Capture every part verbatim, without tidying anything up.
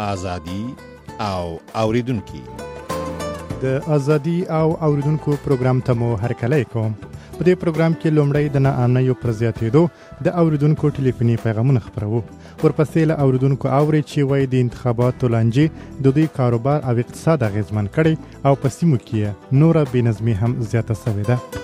ازادي او اوریدونکو د ازادي او اوریدونکو پروګرام ته مو هرکلی کوم. په دې پروګرام کې لومړی د ناامنیو پر زیاتېدو د اوریدونکو ټلیفوني پیغامونه خپروو. ورپسې له اوریدونکو اوري چې وایي د انتخاباتو لانجې د دوی کاروبار او اقتصاد اغیزمن کړي او په سیمو کې نوره بېنظمي هم زیاته شوې ده.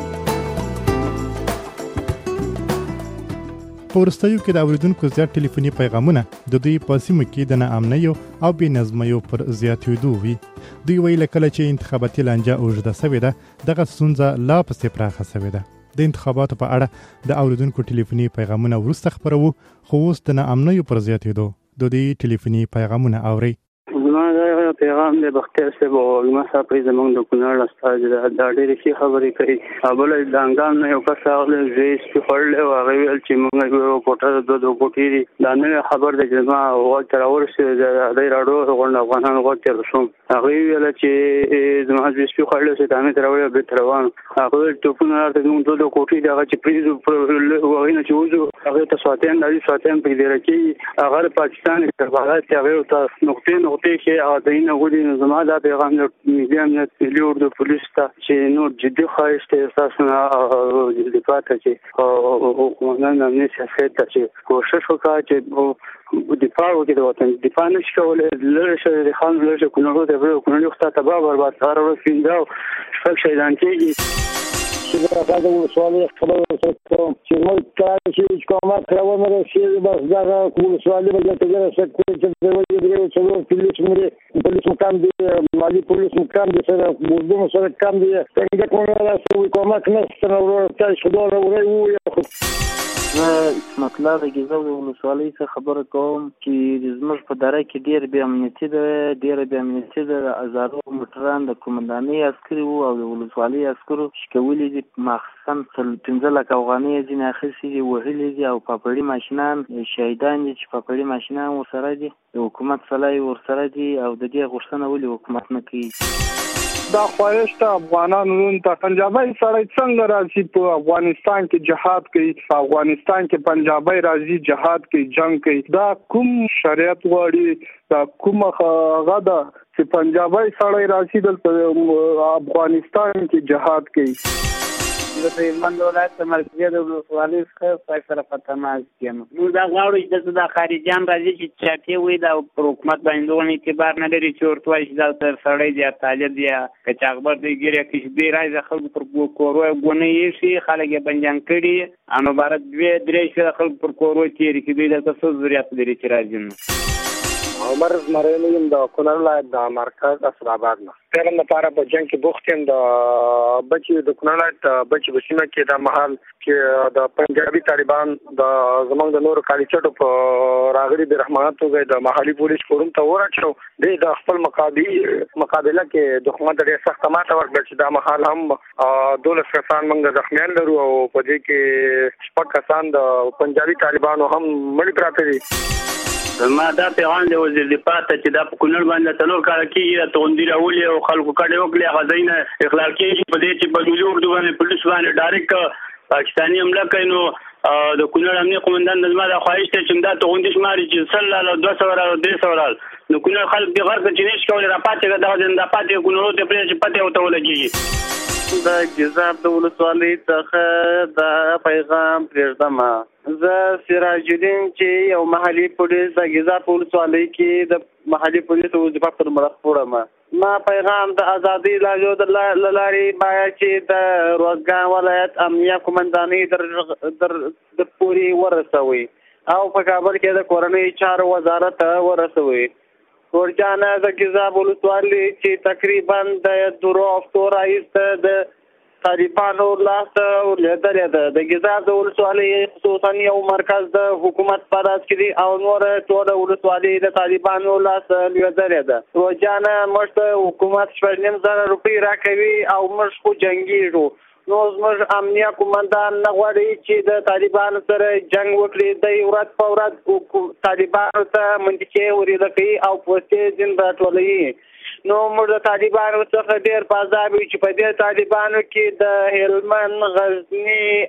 په وروستیو کې د اوریدونکو زیات ټلیفوني پیغامونه د دوی په سیمو کې د ناامنیو او بېنظمیو پر زیاتېدو وي. دوی وایي له کله چې انتخاباتي لانجه اوږده شوې ده دغه ستونزه لا پسې پراخه شوې ده. د انتخاباتو په اړه د اوریدونکو ټلیفوني پیغامونه وروسته خپروو، خو اوس د ناامنیو پر زیاتېدو د دوی ټلیفوني پیغامونه اوري. زما دا پیغام د بختیار صاحب او علما صاحب زموږ د کونړ استاد دا ډېرې ښې خبرې کوي. بل د انګام نه یو کس راغلی ریس کې خوړلی او هغه ویل چې موږ یو کوټه دوه دوه کوټې دي. دا نوې خبر دی چې زما غوږ ته راورسېد د دی راډیو غونډه افغانانو غوږ ته رسوم. هغوی ویله چې زما ریس کې خوړلی اوس یې دانې ته راوړی او بېرته روان. هغه ویل ټوپونه راته زموږ دوه دوه کوټې دي هغه چې پرېږدو هغوی نه چې وځو هغې ته سواتیان راځي سواتیان پرې دیره کېږي. هغه د پاکستان استخبارات چې هغې ورته نقطې نقطې کې هغه ځایونه ولي نو زما دا پیغام د ملي امنیت ملي اردو پولیس ته چې نور جدي خواهش دی ستاسو نه دفاع ته چې قومندان امنیت سیاست ته چې کوشش وکړه چې دفاع وکړي د وطن دفاع نشي کولی. لږ شه د خان لږ شه کونړو ته بل کونړي خو ته تباه برباد هره ورځ پنځه او شپږ شهیدان کېږي. چې دا د ولسوالۍ خبره وکړم چې موږ کله چې کومه کړو نو چې بس دا ولسوالۍ به ته درسه کوي چې د ویلې درې څلور پولیس مری پولیس مقام دی مالی پولیس مقام دی سره موږ سره کم دی څنګه کومه راځي کومه کنه ستنه ورته شډور ورې اسمت الله د ګیزو د ولسوالۍ څخه خبره کوم چې زموږ په دره کې ډېر بې امنیتي ده ډېره بې امنیتي ده. د هزارو موټران د قومندانۍ عسکري وو او د ولسوالۍ عسکرو شکولي دي مخصوصا پنځه لکه افغانۍ یې ځینې اخیستي دي وهلي دي او پاپړي ماشینان شهیدان دي چې پاپړي ماشینان ورسره دي د حکومت سلای ورسره دي او د دې غوښتنه ولې حکومت نه کوي. دا خواهش ته افغانانو ته پنجابی سړی څنګه راځي په افغانستان کې جهاد کوي په افغانستان کې پنجابی راځي جهاد کوي جنگ کوي. دا کوم شریعت غواړي دا کوم هغه ده چې پنجابی سړی راځي دلته افغانستان کې جهاد کوي. د هلمند ولایت د مرکزي د ولسوالۍ څخه ستاسو سره په تماس کې یم. موږ دا غواړو چې دلته د خارجیان راځي چې چاپې وي دا پر حکومت باندې دومره اعتبار نه لري چې ورته وایي چې دلته سړی دی یا طالب دی یا کچاغبر دی ګیرې کښ دی راځي د خلکو پر کورو ګونې ایښي خلک یې بندیان کړي او مبارک دوې درې شپې د خلکو پر کورو تېرې کړي. دوی دلته څه ضرورت لري چې راځي نو عمر زمرینو یم د کونړ ولایت د مرکز اسداباد نه فعلا لپاره په جنگ کې بوخت یم. د بچي د کونړ ولایت بچي بسیمه کې د محل کې د پنجابي طالبان د زمونږ د نورو کالي چټو په راغلي د رحمانات توګه د محلي پولیس فورم ته ورچو د خپل مقابل مقابله کې دښمن ته ډېر سخت ماته ورکړه چې دا محل هم دولس کسان موږ زخمیان لرو او په دې کې شپږ کسان د پنجابي طالبانو هم مړي پراته دي. ما دا پیغام دی وزیر دفاع ته چې دا په کونړ باندې څلور کاله کېږي توغندي راولي او خلکو کډې وکړي هغه ځای نه اخلال کېږي په دې چې په ملي اردو باندې پولیس باندې ډایرکټ پاکستاني حمله کوي. نو د کونړ امنیه قومندان زما دا خواهش دی چې دا توغندي شماري چې سل لاله دوه سوه راله درې سوه راله نو کونړ خلک دې غر ته چې نشي کولی راپاتې دغه ځای دا پاتې کونړو ته پرېږدي چې پتې ورته ولګېږي. د ګیزاب د ولسوالۍ څخه دا پیغام پرېږدم. زه سراج الدین چې یو محلي پولیس د ګیزاب په ولسوالۍ کې د محلي پولیسو وظیفه پر مړه وړم. ما پیغام د ازادي لاجو د لارې باید چې د روزګان ولایت امنیه قومندانۍ در د پوري ورسوي او په کابل کې د کورنۍ چارو وزارت ورسوي. ورجانه د ګیزاب ولسوالۍ چې تقریبا د درو هفتو راهیسې د طالبانو لاس ورلېدلې ده. د ګیزاب د ولسوالۍ خصوصا یو مرکز د حکومت په راس کې دی او نور ټوله ولسوالۍ د طالبانو لاس لوېدلې ده. روزانه موږ ته حکومت شپږ نیم زره روپۍ راکوي او موږ خو جنګېږو. نو زموږ امنیه قومندان نه غواړي چې د طالبانو سره جنګ وکړي. دی ورځ په ورځ طالبانو ته منطقې وریده کوي او پوستې ځین راټولوي. نو موږ د طالبانو څخه ډېر په عذاب یو چې په دې طالبانو کې د هلمند غزني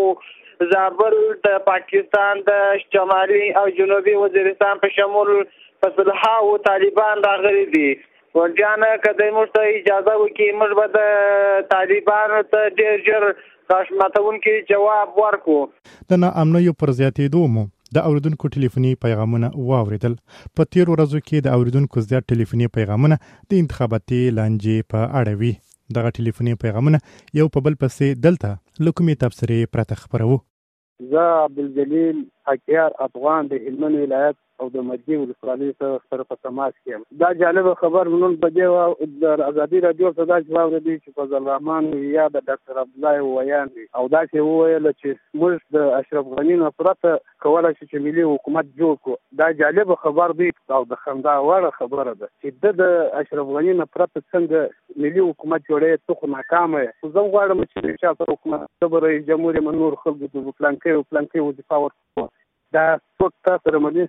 او زابل د پاکستان د شمالي او جنوبي وزیرستان په شمول فصلها او طالبان راغلي دي ورجانه کله موږ ته اجازه وکړي موږ به د طالبانو ته ډېر ژر کاشماتونکي جواب ورکو. د ناامنیو پر زیاتېدو مو د اوریدونکو ټلیفوني پیغامونه واوریدل. په تیر ورځو کې د اوریدونکو زیات ټلیفوني پیغامونه د انتخاباتي لانجې په اړه وي. دغه ټلیفوني پیغامونه یو په بل پسې دلته له کومې تبصرې پرته خپروو. زه عبدالجلیل حکیار افغان د هلمند ولایت او د مدي ولسوالۍ سره په تماس کې یم. دا جالبه خبر نن په دې د ازادي راډیو په داسې واورېدی چې فضل الرحمن یا د ډاکټر عبدالله ویان دي او داسې وویل چې موږ د اشرف غني نه پرته کولی شو چې ملي حکومت جوړ کړو. دا جالبه خبر دی او د خندا وړ خبره ده چې د اشرف غني نه پرته څنګه ملي حکومت جوړې ته خو ناکامه یې. زه غواړم چې شاته حکومت د رئیس جمهور منور خلکو د پلانکۍ او پلانکۍ وظیفه ورکړو. دا څوک تاسو سره مدي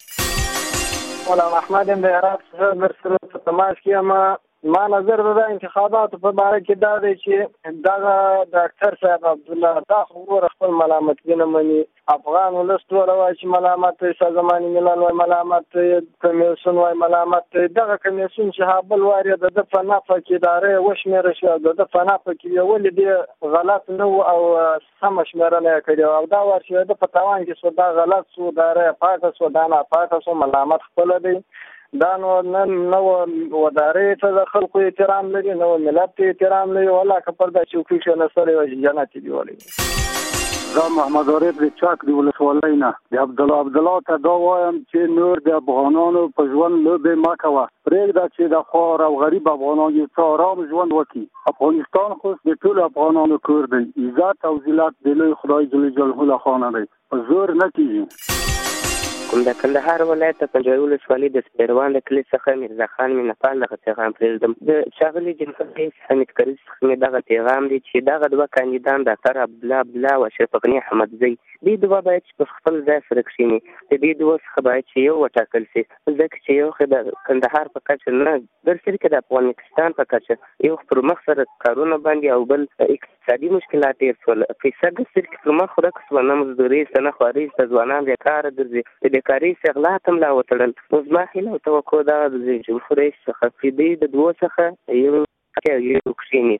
مولا احمد ام د عراق څخه مرسته په تماس کې اما ما نظر د انتخاباتو په اړه کې دا دی چې دا ډاکټر صاحب عبدالله دا خبره خپل ملامت نه مني. افغان ولس ټول وایي چې ملامت سازمان ملل وایي ملامت کمیسیون وایي ملامت دغه کمیسیون چې هابل وایي د د فنافه کې ادارې وشمېره شو د د فنافه کې ولې دی غلط نه او سم شمېرنه کړي او دا ورشي د پتاوان کې سودا غلط سو ادارې پاکه سودا نه پاکه سو ملامت خپل دی. دا نو نن نو ودارې ته د خلکو احترام لري نو ملت ته احترام لري ولا کپر د چوکۍ شنه سره وي جنت دی ولي. زه محمد عارف د چاک دی ولسوالۍ نه د عبدالله عبدالله ته دا وایم چې نور د افغانانو په ژوند لوبې مه کوه. پرېږده چې د خوار او غریب افغانان یو څه ارام ژوند وکړي. افغانستان خو د ټولو افغانانو کور دی. عزت او ذلت د لوی خدای جل جلاله لخوا نه دی په زور نه کېږي. کوم د کندهار ولایت د پنجوایي ولسوالۍ د سپیروان د کلي څخه میرزا خان مینهپال دغه پیغام پرېږدم. د ښاغلي جنرال رئیس حمید کرزي څخه مې دغه پیغام دی چې دغه دوه کاندیدان ډاکټر عبدالله عبدالله او اشرف غني احمدزی دوی دوه باید چې په خپل ځای سره کښېني. د دې دوه څخه باید چې یو وټاکل شي ځکه چې یو خو د کندهار په کچه نه درسري کې د افغانستان په کچه یو پر مخ سره کارونه باندې او بل اقتصادي مشکلات ډېر شول. پیسه ګرځي کې پر مخ ورک شوه نه مزدوري شته نه خواري شته ځوانان بېکاره ګرځي د کاري استغلات هم لا وتړل. نو زما هیله او توقع دا د رئیس جمهور رئیس څخه چې دوی د دوو څخه یو یو کښېني.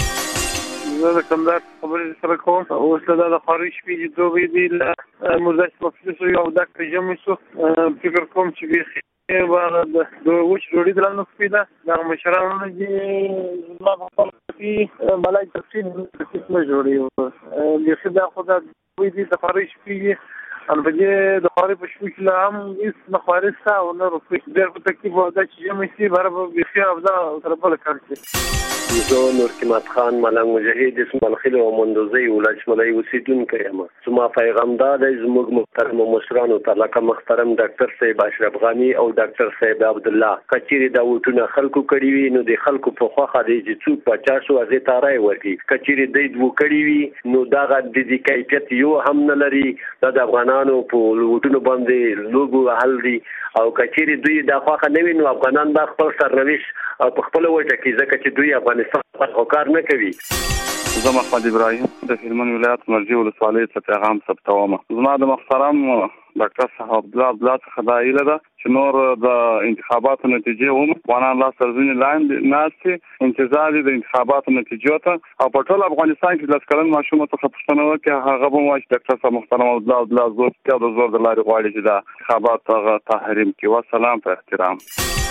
زه د کندهار خبرې سره کوم. اوس دا د خواري شپې چې دوی دي له مزاج مفلس او دا کجمې سو فکر کوم چې بیخي باغ د وچ ډوډۍ دلانو سپیده د مشرانو دي زما په خپل کې ملای تفصیل نه جوړي بیخي دا خو دا دوی دي د خواري شپې البته د خواري په شپې کې لا هم هېڅ نه خواري شته او نه روپۍ ډېر په تکلیف او دا چې جمع شي بهر به بیخي افضا سره بله کار شي. زه نور قیمت خان ملنګ مجاهد اسم الخیل او مندوزی ولسوالۍ اوسیدونکی یم. زما پیغام دا دی زموږ محترم مشرانو ته لکه محترم ډاکټر صاحب اشرف غني او ډاکټر صاحب عبدالله که چیرې دا ووټونه خلکو کړي وي نو د خلکو په خوښه دی چې څوک پاچا شو هغې ته رایې ورکړي. که چیرې دوی دوه کړي وي نو دغه د دې کیفیت یو هم نه لري. دا د افغانانو په ووټونو باندې لوګو وهل دي او که چیرې دوی دا خوښه نه وي نو افغانان به خپل سرنوشت په خپله وټاکي ځکه چې دوی افغانستان خو کار نه کوي. زه محمد ابراهیم د هلمند ولایت مرجې ولسوالۍ څخه پیغام ثبتوم. زما د محترم ډاکټر صاحب عبدالله عبدالله څخه دا هیله ده چې نور د انتخاباتو نتیجې ومو افغانان لاس تر زنې لاندې ناستې انتظار د انتخاباتو نتیجو ته او په ټول افغانستان کې لس کلن ماشومه څخه پوښتنه وکړي هغه به وایي چې ډاکټر صاحب محترم عبدالله عبدالله زور کې د زور د لارې غواړي چې دا انتخابات هغه تحریم کړي. وسلام په احترام.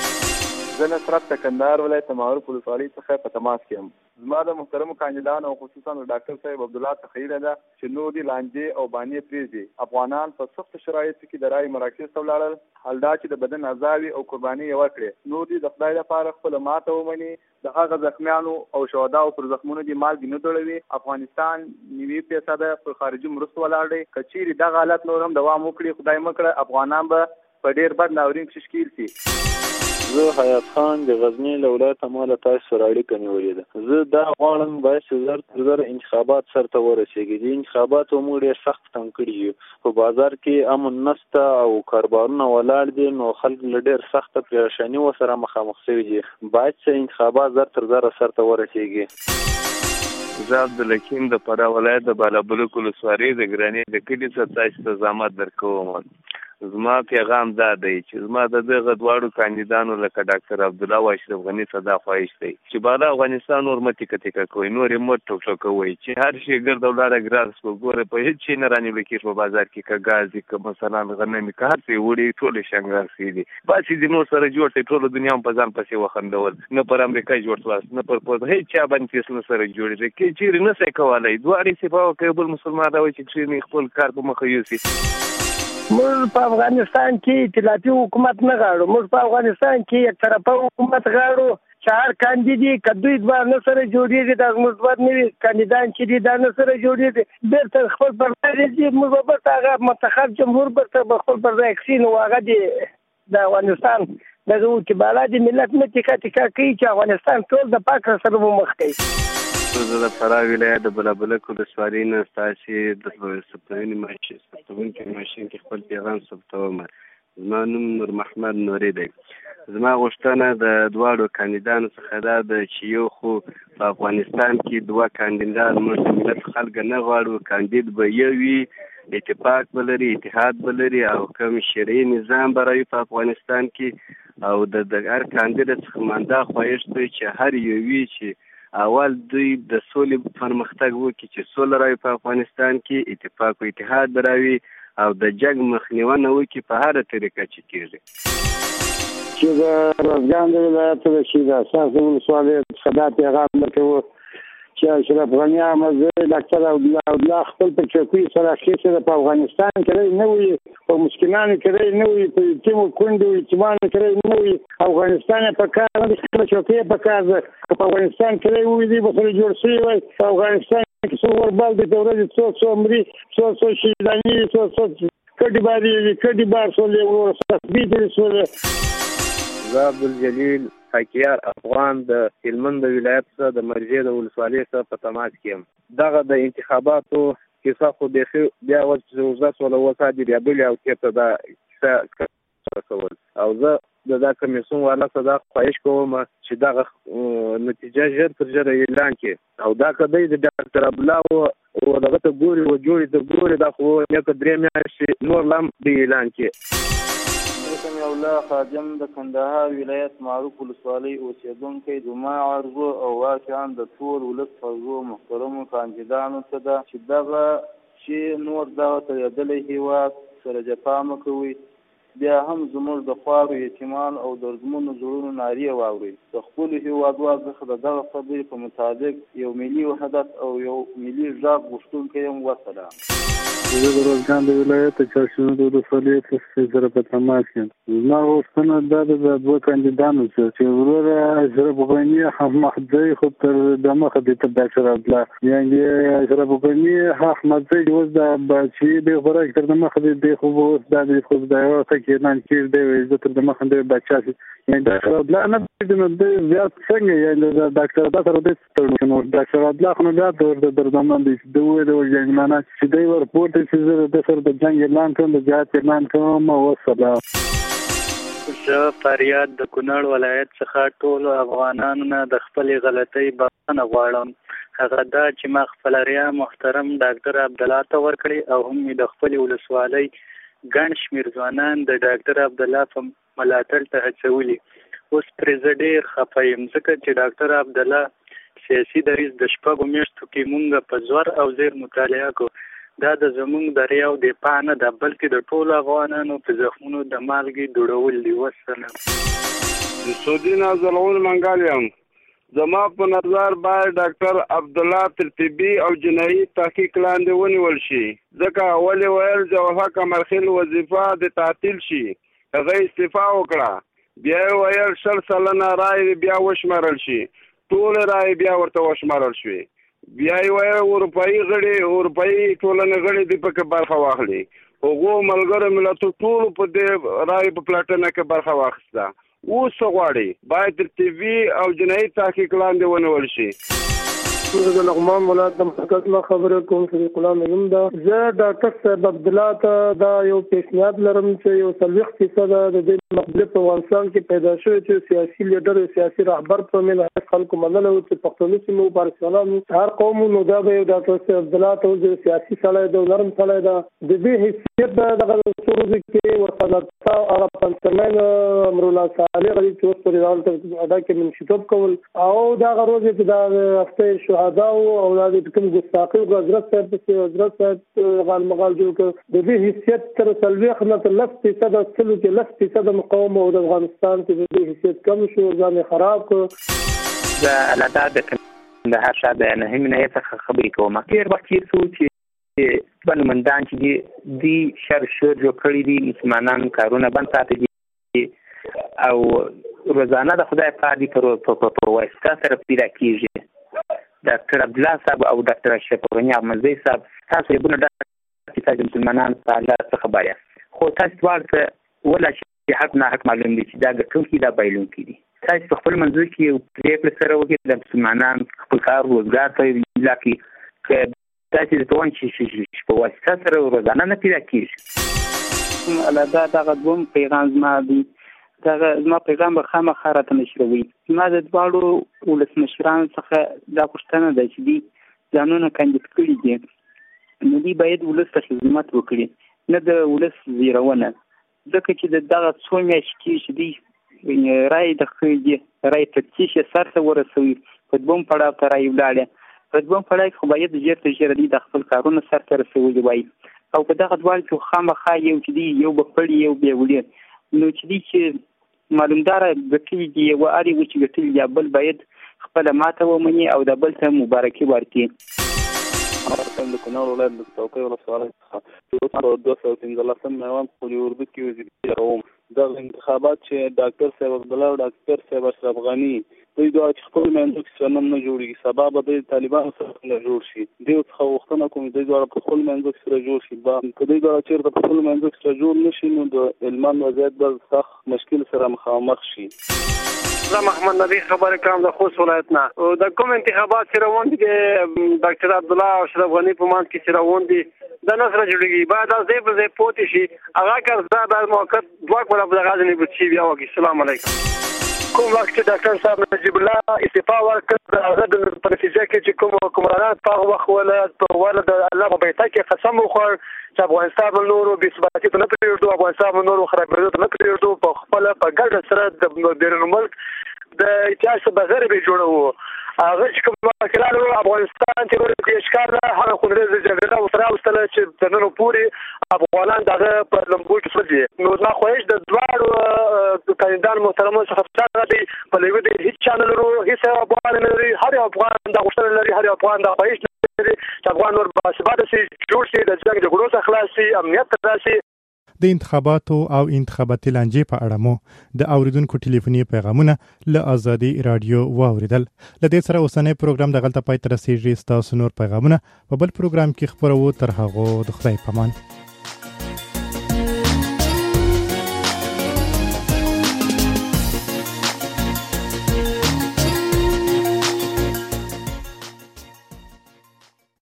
زه نصرت د کندهار ولایت د معروف ولسوالۍ څخه په تماس کې یم. زما د محترمو کاندیدانو او خصوصا د ډاکټر صاحب عبدالله څخه هیله ده چې نور دې لانجې او بانې پرېږدي. افغانان په سختو شرایطو کې د رایې مراکز ته ولاړل حال دا چې د بدن اعضاوي او قرباني یې وکړې. نور دې د خدای لپاره خپله ماته ومني د هغه زخمیانو او شهداو پر زخمونو دې مالګې نه دوړوي. افغانستان نوي فیصده پر خارجي مرستو ولاړ دی. که چیرې دغه حالت نور هم دوام وکړي خدای مه کړه افغانان به په ډېر بد ناورین کې ښکېل شي. زه حیات خان د غزني له ولایته ما له تاسو سره اړیکه نیولې ده. زه دا غواړم باید چې زر تر زر انتخابات سرته ورسېږي. د انتخاباتو موږ ډېر سخت تنګ کړي یو. په بازار کې امن نشته او کاروبارونه ولاړ دي نو خلک له ډېر سخته پریشاني ورسره مخامخ شوي دي. باید چې انتخابات زر تر زره سرته ورسېږي. زه عبدالحکیم د فراه ولایت د بالابلوک ولسوالۍ د ګراني د کلي څخه تاسو ته زحمت درکوم. زما پیغام دا دی چې زما د دغه دواړو کاندیدانو لکه ډاکټر عبدالله او اشرف غني ته دا خواهش دی چې بالا افغانستان نور مه تیکه تیکه کوئ، نور یې مه ټوک ټوکوئ، چې هر شي ګرده ولاړه ګراس په ګوره په هېڅ شي نه رانیول کېږي په بازار کې، که ګاز دي که مثلا غنم دي که هر څه یې وړي ټول یې شنګار شوي دي، باسي دي نور سره جوړ دی، ټوله دنیا هم په ځان پسې وخندول، نه پر امریکا جوړ خلاص نه پر پوز هېڅ چا باندې فیصله سره جوړې دی، کې چیرې نه شي کولی دواړې صفا وکړي بل مسلمان راوایي چې کښېني خپل کار په مخه یوسي. موږ په افغانستان کې ائتلافي حکومت نه غواړو، موږ په افغانستان کې یک طرفه حکومت غواړو چې هر کاندید که دوی دوه نه سره جوړېږي، دا زموږ دوه نوي کاندیدان چې دي دا نه سره جوړېږي، بېرته خپل پر ځای راځي، موږ به بېرته هغه منتخب جمهور بېرته به خپل پر ځای کښېني او هغه د د افغانستان دغه و چې بالا د ملت نه ټیکه ټیکه کوي چې افغانستان ټول د پاک سره به مخ کوي. زه د فراه ولایت د بلابلک ولسوالۍ نه ستاسې د ثبتونې ماشین ثبتونکي ماشین کې خپل پیغام ثبتوم. زما نوم نور محمد نوري دی. زما غوښتنه د دواړو کاندیدانو څخه دا ده چې یو خو په افغانستان کې دوه کاندیدان موږ د ملت خلک نه غواړو، کاندید به یو وي، اتفاق به لري، اتحاد به لري او کوم شرعي نظام به راوي په افغانستان کې، او د هر کاندید څخه من دا خواهش دی چې هر یو وي چې اول دوی د سولې پرمختګ وکړي، چې سوله راوي په افغانستان کې، اتفاق او اتحاد به راوي او د جنګ مخنیوی وکړي په هره طریقه چې کېږي. چې د روزګان د ولایت د شي د اساس د ولسوالۍ څخه دا پیغام درکوو چې اشرف غني احمد زوی ډاکټر عبدالله خپل په چوکۍ سره اخیستې په افغانستان کې نه وي، په مسکینانو کې نه وي، په یتیمو کونډو یتیمانو کې نه وي، افغانستان یې په کار نه خپله چوکۍ یې په کار ده، که په افغانستان کې وي دوی به سره جوړ شوي وای، په افغانستان کې څو وربال دي د ورځې څو څو مري، څو څو شهیدانې دي، څو څو کډې بارې کډې بار شولې ورسره دي شولې. زه عبدالجلیل حکیار افغان د هلمند د ولایت څخه د مرجې د ولسوالۍ څخه په تماس کې یم. دغه د انتخاباتو کیسه خو بیخي بیا اوږده شوله، اوس عادي بیا بلې او تېرته دا کیسه کول، او زه د دا کمیسیون والا څخه دا خواهش کوم چې دغه نتیجه ژر تر ژره اعلان کړي، او دا که دی د ډاکټر عبدالله و دغه ته ګوري و جوړې ته ګوري دا خو نیکه درې میاشتې نور لا هم دی اعلان کړي. سمع الله خادم د کندهار ولایت معروف ولسوالۍ اوسېدونکی. زما عرضو او واقعا د ټول ولس عرضو محترمو کاندیدانو ته ده چې دغه چې نور دغه تړېدلی هېواد سره جفا مه کوئ، بیا هم زموږ د خوارو یتیمانو او د زمونو زړونو نارې واورئ، د خپلو هېوادوالو څخه د دغه خبرې په مطابق یو ملي وحدت او یو ملي غږ غوښتونکی یم. وسلام. زه د روزګان د ولایت د چارشنو د ولسوالۍ څخه سره په تماس یم. زما غوښتنه دا ده د دوه کاندیدانو څخه چې وروره اشرف غني احمدزی خو تر دمخه دی تر ډاکټر عبدالله، یعنې اشرف غني احمدزی اوس دا چې دی خوراک تر دمخه دی دی خو اوس دا دی خو دا یو څه کې اعلان کړی دی زه تر دمخه دی بچا شي، یعنې ډاکټر عبدالله نه دی نو دی زیات څنګه یعنې د ډاکټر عبدالله سره دی تړو ډاکټر عبدالله خو نو بیا د دردمن دی چې دوی د یعنې معنا چې دی ورپورته چې زه د سر د جنګ اعلان کوم د جهاد اعلان کوم. وسلام. زه فریاد د کونړ ولایت څخه ټولو افغانانو نه د خپلې غلطۍ بخښنه غواړم. هغه دا چې ما خپلریا محترم ډاکټر عبدالله ته ورکړې او هم مې د خپلې ولسوالۍ ګڼ شمېر ځوانان د ډاکټر عبدالله په ملاتړ ته هڅولي. اوس پرې زه ډېر خفه یم ځکه چې ډاکټر عبدالله سیاسي دریځ د شپږو میاشتو کې مونږ په زور او زیر مطالعه کو. دا د زمونږ د ریاو دفاع نه ده بلکې د ټولو افغانانو په زخمونو د مالګې دوړول دي. وسلام. د سعودي نازلون منګال یم. زما په نظر باید ډاکټر عبدالله تر طبي او جنایي تحقیق لاندې ونیول شي، ځکه ولې ویل جوهر کمرخیل وظیفه د تعطیل شي، هغه استعفا وکړه، بیا یې ویل شل سلنه رای بیا وشمارل شي، ټول رای بیا ورته وشمارل شوي، بیا یې ویل اروپایي غړي اروپایي ټولنې غړي دې پکې برخه واخلي، هغو ملګرو ملتو ټولو په دې رای په پلاټنه کې برخه واخیسته. اوس څه غواړي؟ باید تر طبي او جنایي تحقیق لاندې ونیول شي. زه د لغمان ولایت د مرکز نه خبره کوم صدیق الله نیم ده. زه ډاکټر صاحب عبدالله ته دا یو پیشنهاد لرم چې یو څلوېښت فیصده د دې مقبله په افغانستان کې پیدا شوی چې سیاسي لیډر او سیاسي رهبر په منځ خلکو منل او چې پښتون سیمو پارسیانانو هر قوم نو دا به د ډاکټر عبدالله ته سیاسي سړی د نرم سړی دا د دې حیثیت دغه څورو کې ورته هغه پنځمن امرالله صالح غلی چې اوس په ډول ته ادا کې منشتوب کول او دا غروز چې د هفته شهدا او د کوم ګستاخی او حضرت صاحب په حضرت صاحب غال مغال جوړ کړ د دې حیثیت تر سلويخ نه تر لس فیصد سلو کې لس فیصد مقاومه او د افغانستان کې د دې حیثیت کم شو ځان خراب کړ دا علاوه د هر شاده نه هم نه څه خبرې کوم ډیر وخت یې سوچ بل مندان چې دی شر شر جو کړی دي مسلمانان کارونه بند ساتي او روزانه د خدای په دې پر په واسطه سره پیدا کیږي ډاکټر عبدالله صاحب او ډاکټر اشرف غنی احمدزی صاحب تاسو یې بونه چې مسلمانان په الله څه خبره خو تاسو ورته ولا چې حق نه حق معلوم دي چې دا ګټون کې دا بایلون کې دي تاسو په خپل منځ کې یو پریکړه سره وکړئ د مسلمانان خپل کار روزګار ته لکه چې تاسو د توان چې په واسطه سره روزانه نه پیدا کیږي علاوه دا غوږم پیغام ما دي دا زما پیغام به خامخا راته نشروي ما د دواړو ولسمشرانو څخه دا پوښتنه ده چې دي ځانونه کاندید کړي دي نو دوی باید ولس ته خدمت وکړي نه د ولس زیرونه ځکه چې د دغه څو میاشتې چې دي رای د خېږي رای تفتیش سر ته ورسوي په دوم پړاو ته رای ولاړه په دوم پړاو خو باید ژر تر ژره دي د خپل کارونه سر ته رسولي وای او په دغه ډول کې خامخا یو چې دي یو بپړي یو بیولي نو چې دي چې معلومدار ګټلي دي او اړي و چې ګټلي یا بل باید خپل ماته ومني او د بل ته مبارکي ورکړي د کونړ ولایت د توکي ولسوالۍ څخه د دوه سوه پنځلسم میوان په اردو کې وزیر روم د انتخابات چې ډاکټر صاحب عبدالله او ډاکټر صاحب اشرف غنی دوی دا چې خپل منځ کې سنم نه جوړي سبب د طالبانو سره نه جوړ شي دوی څخه وختونه کوم دوی دا په خپل منځ کې سره جوړ شي با کله دا چې په خپل منځ کې سره جوړ نشي نو د علمان وضعیت د سخت مشکل سره مخامخ شي زه محمد نبی خبرې کوم د خوست ولایت نه د کوم انتخابات چې روان دي ډاکټر عبدالله او اشرف غنی په منځ کې چې روان دي د نصر جوړیږي بعد از دې په ځای پوتې شي هغه کار دا د موقت دوه کوله په غاځنی بچي بیا وکي السلام علیکم کوم وخت چې ډاکټر صاحب نجیب الله استعفا ورکړ هغه د پرتیزه کې چې کوم کومرانات په وخت ولا په ولا د الله په بیت کې قسم وخور چې افغانستان نورو بي ثباتي ته نه پریږدو افغانستان نورو خرابېدو ته نه پریږدو په خپل په ګډ سره د بیرون ملک د اتحاد بغیر به جوړو هغه چې کوم کلالو افغانستان چې ورته اشکار هغه خونریز جګړه او تر اوسه چې تنو پوری افغانان دغه په لمبو کې سړي نو دا خوښ د دواړو کاندیدان محترمو څخه څنګه دی په لوي د هیڅ چانل ورو هیڅ افغان نه لري هر افغان د غوښتل لري هر افغان د خوښ لري چې افغان ور باسباده سي جوړ شي د جنگ د ګروز خلاصي امنیت راشي د انتخاباتو او انتخاباتي لانجې په اړه مو د اوریدونکو ټلیفوني پیغامونه له ازادي رادیو واوریدل. له دې سره اوسنۍ پروګرام د غلطه پای تر رسیدي ستاسو نور پیغامونه په بل پروګرام کې خبرو تر هغه د خدای پامان.